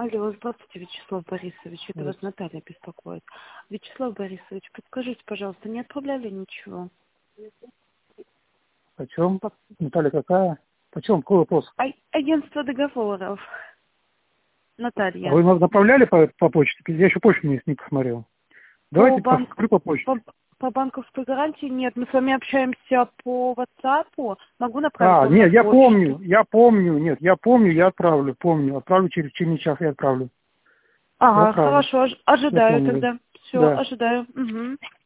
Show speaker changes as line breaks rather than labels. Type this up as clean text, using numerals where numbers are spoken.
Алло, здравствуйте, Вячеслав Борисович. Это вас Наталья беспокоит. Вячеслав Борисович, подскажите, пожалуйста, не отправляли ничего?
Почем? Наталья какая? Почем? Какой вопрос?
Агентство договоров. Наталья.
А вы нас направляли по почте? Я еще почту не посмотрел. Давайте посмотрю по почте.
По банковской гарантии нет. Мы с вами общаемся по WhatsApp. Могу направить вам
Нет,
на почту?
я отправлю. Отправлю через час, я отправлю.
Ага, хорошо, ожидаю тогда. Все,
да.
ожидаю. Угу.